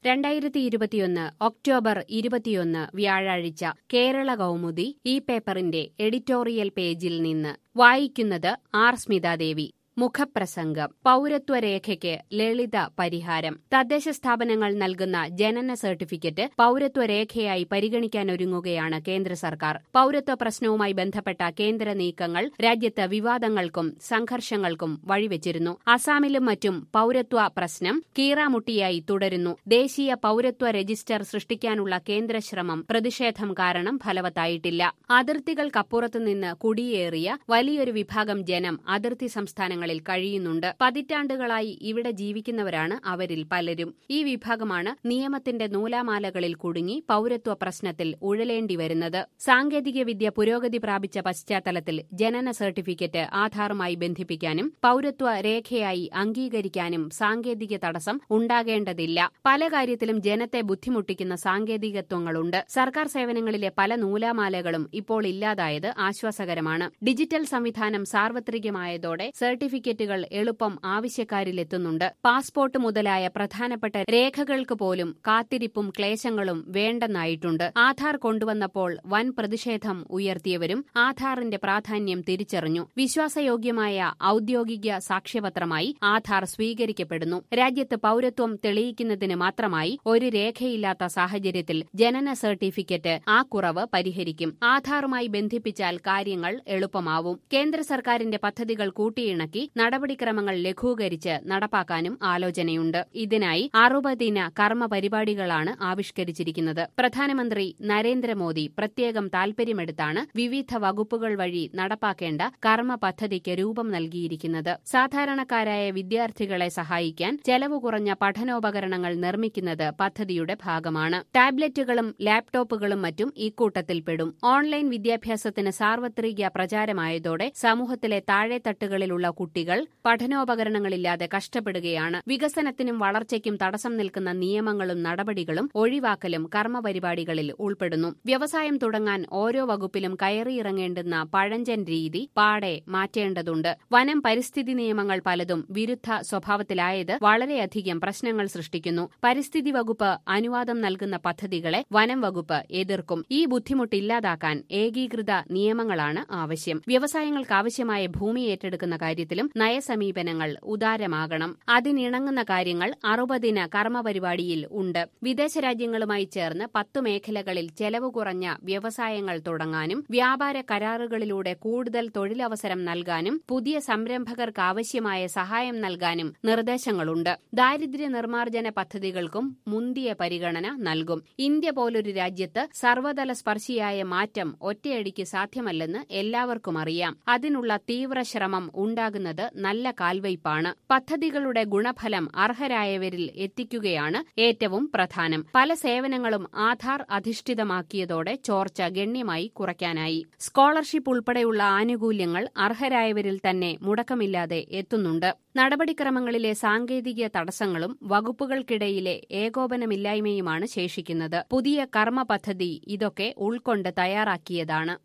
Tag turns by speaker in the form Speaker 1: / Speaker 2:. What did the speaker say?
Speaker 1: 2021 October 21 വ്യാഴാഴ്ച കേരള കൗമുദി ഈ പേപ്പറിന്റെ എഡിറ്റോറിയൽ പേജിൽ നിന്ന് വായിക്കുന്നത് ആർ സ്മിതാദേവി. മുഖപ്രസംഗം. പൗരത്വരേഖയ്ക്ക് ലളിത പരിഹാരം. തദ്ദേശ സ്ഥാപനങ്ങൾ നൽകുന്ന ജനന സർട്ടിഫിക്കറ്റ് പൗരത്വരേഖയായി പരിഗണിക്കാനൊരുങ്ങുകയാണ് കേന്ദ്ര സർക്കാർ. പൗരത്വ പ്രശ്നവുമായി ബന്ധപ്പെട്ട കേന്ദ്ര നീക്കങ്ങൾ രാജ്യത്ത് വിവാദങ്ങൾക്കും സംഘർഷങ്ങൾക്കും വഴിവെച്ചിരുന്നു. അസാമിലും മറ്റും പൗരത്വ പ്രശ്നം കീറാമുട്ടിയായി തുടരുന്നു. ദേശീയ പൗരത്വ രജിസ്റ്റർ സൃഷ്ടിക്കാനുള്ള കേന്ദ്ര ശ്രമം പ്രതിഷേധം കാരണം ഫലവത്തായിട്ടില്ല. അതിർത്തികൾക്കപ്പുറത്തുനിന്ന് കുടിയേറിയ വലിയൊരു വിഭാഗം ജനം അതിർത്തി സംസ്ഥാനങ്ങളിൽ കഴിയുന്നുണ്ട്. പതിറ്റാണ്ടുകളായി ഇവിടെ ജീവിക്കുന്നവരാണ് അവരിൽ പലരും. ഈ വിഭാഗമാണ് നിയമത്തിന്റെ നൂലാമാലകളിൽ കുടുങ്ങി പൗരത്വ പ്രശ്നത്തിൽ ഉഴലേണ്ടി വരുന്നത്. സാങ്കേതികവിദ്യ പുരോഗതി പ്രാപിച്ച പശ്ചാത്തലത്തിൽ ജനന സർട്ടിഫിക്കറ്റ് ആധാറുമായി ബന്ധിപ്പിക്കാനും പൗരത്വ രേഖയായി അംഗീകരിക്കാനും സാങ്കേതിക തടസ്സം ഉണ്ടാകേണ്ടതില്ല. പല കാര്യത്തിലും ജനത്തെ ബുദ്ധിമുട്ടിക്കുന്ന സാങ്കേതികത്വങ്ങളുണ്ട്. സർക്കാർ സേവനങ്ങളിലെ പല നൂലാമാലകളും ഇപ്പോൾ ഇല്ലാതായത് ആശ്വാസകരമാണ്. ഡിജിറ്റൽ സംവിധാനം സാർവത്രികമായതോടെ സർട്ടിഫിക്കറ്റുകൾ എളുപ്പം ആവശ്യക്കാരിലെത്തുന്നുണ്ട്. പാസ്പോർട്ട് മുതലായ പ്രധാനപ്പെട്ട രേഖകൾക്ക് പോലും കാത്തിരിപ്പും ക്ലേശങ്ങളും വേണ്ടെന്നായിട്ടുണ്ട്. ആധാർ കൊണ്ടുവന്നപ്പോൾ വൻ പ്രതിഷേധം ഉയർത്തിയവരും ആധാറിന്റെ പ്രാധാന്യം തിരിച്ചറിഞ്ഞു. വിശ്വാസയോഗ്യമായ ഔദ്യോഗിക സാക്ഷ്യപത്രമായി ആധാർ സ്വീകരിക്കപ്പെടുന്നു. രാജ്യത്ത് പൗരത്വം തെളിയിക്കുന്നതിന് മാത്രമായി ഒരു രേഖയില്ലാത്ത സാഹചര്യത്തിൽ ജനന സർട്ടിഫിക്കറ്റ് ആ കുറവ് പരിഹരിക്കും. ആധാറുമായി ബന്ധിപ്പിച്ചാൽ കാര്യങ്ങൾ എളുപ്പമാവും. കേന്ദ്ര സർക്കാരിന്റെ പദ്ധതികൾ കൂട്ടിയിണക്കി നടപടിക്രമങ്ങൾ ലഘൂകരിച്ച് നടപ്പാക്കാനും ആലോചനയുണ്ട്. ഇതിനായി 60 കർമ്മ പരിപാടികളാണ് ആവിഷ്കരിച്ചിരിക്കുന്നത്. പ്രധാനമന്ത്രി നരേന്ദ്രമോദി പ്രത്യേകം താൽപര്യമെടുത്താണ് വിവിധ വകുപ്പുകൾ വഴി നടപ്പാക്കേണ്ട കർമ്മ പദ്ധതിക്ക് രൂപം നൽകിയിരിക്കുന്നത്. സാധാരണക്കാരായ വിദ്യാർത്ഥികളെ സഹായിക്കാൻ ചെലവ് കുറഞ്ഞ പഠനോപകരണങ്ങൾ നിർമ്മിക്കുന്നത് പദ്ധതിയുടെ ഭാഗമാണ്. ടാബ്ലറ്റുകളും ലാപ്ടോപ്പുകളും മറ്റും ഇക്കൂട്ടത്തിൽപ്പെടും. ഓൺലൈൻ വിദ്യാഭ്യാസത്തിന് സാർവത്രിക പ്രചാരമായതോടെ സമൂഹത്തിലെ താഴെത്തട്ടുകളിലുള്ള കുട്ടികൾ പഠനോപകരണങ്ങളില്ലാതെ കഷ്ടപ്പെടുകയാണ്. വികസനത്തിനും വളർച്ചയ്ക്കും തടസ്സം നിൽക്കുന്ന നിയമങ്ങളും നടപടികളും ഒഴിവാക്കലും കർമ്മപരിപാടികളിൽ ഉൾപ്പെടുന്നു. വ്യവസായം തുടങ്ങാൻ ഓരോ വകുപ്പിലും കയറിയിറങ്ങേണ്ടുന്ന പഴഞ്ചൻ രീതി പാടെ മാറ്റേണ്ടതുണ്ട്. വനം പരിസ്ഥിതി നിയമങ്ങൾ പലതും വിരുദ്ധ സ്വഭാവത്തിലായത് വളരെയധികം പ്രശ്നങ്ങൾ സൃഷ്ടിക്കുന്നു. പരിസ്ഥിതി വകുപ്പ് അനുവാദം നൽകുന്ന പദ്ധതികളെ വനം വകുപ്പ് എതിർക്കും. ഈ ബുദ്ധിമുട്ടില്ലാതാക്കാൻ ഏകീകൃത നിയമങ്ങളാണ് ആവശ്യം. വ്യവസായങ്ങൾക്കാവശ്യമായ ഭൂമി ഏറ്റെടുക്കുന്ന കാര്യത്തിലും നയസമീപനങ്ങൾ ഉദാരമാകണം. അതിനിണങ്ങുന്ന കാര്യങ്ങൾ 60 കർമ്മപരിപാടിയിൽ ഉണ്ട്. വിദേശ രാജ്യങ്ങളുമായി ചേർന്ന് 10 മേഖലകളിൽ ചെലവ് കുറഞ്ഞ വ്യവസായങ്ങൾ തുടങ്ങാനും വ്യാപാര കരാറുകളിലൂടെ കൂടുതൽ തൊഴിലവസരം നൽകാനും പുതിയ സംരംഭകർക്കാവശ്യമായ സഹായം നൽകാനും നിർദ്ദേശങ്ങളുണ്ട്. ദാരിദ്ര്യ നിർമ്മാർജ്ജന പദ്ധതികൾക്കും മുന്തിയ പരിഗണന നൽകും. ഇന്ത്യ പോലൊരു രാജ്യത്ത് സർവ്വതല സ്പർശിയായ മാറ്റം ഒറ്റയടിക്ക് സാധ്യമല്ലെന്ന് എല്ലാവർക്കും അറിയാം. അതിനുള്ള തീവ്ര ശ്രമം ഉണ്ടാകുന്നത് നല്ല കാൽവയ്പാണ്. പദ്ധതികളുടെ ഗുണഫലം അർഹരായവരിൽ എത്തിക്കുകയാണ് ഏറ്റവും പ്രധാനം. പല സേവനങ്ങളും ആധാർ അധിഷ്ഠിതമാക്കിയതോടെ ചോർച്ച ഗണ്യമായി കുറയ്ക്കാനായി. സ്കോളർഷിപ്പ് ഉൾപ്പെടെയുള്ള ആനുകൂല്യങ്ങൾ അർഹരായവരിൽ തന്നെ മുടക്കമില്ലാതെ എത്തുന്നുണ്ട്. നടപടിക്രമങ്ങളിലെ സാങ്കേതിക തടസ്സങ്ങളും വകുപ്പുകൾക്കിടയിലെ ഏകോപനമില്ലായ്മയുമാണ് ശേഷിക്കുന്നത്. പുതിയ കർമ്മ പദ്ധതി ഇതൊക്കെ ഉൾക്കൊണ്ട് തയ്യാറാക്കിയതാണ്.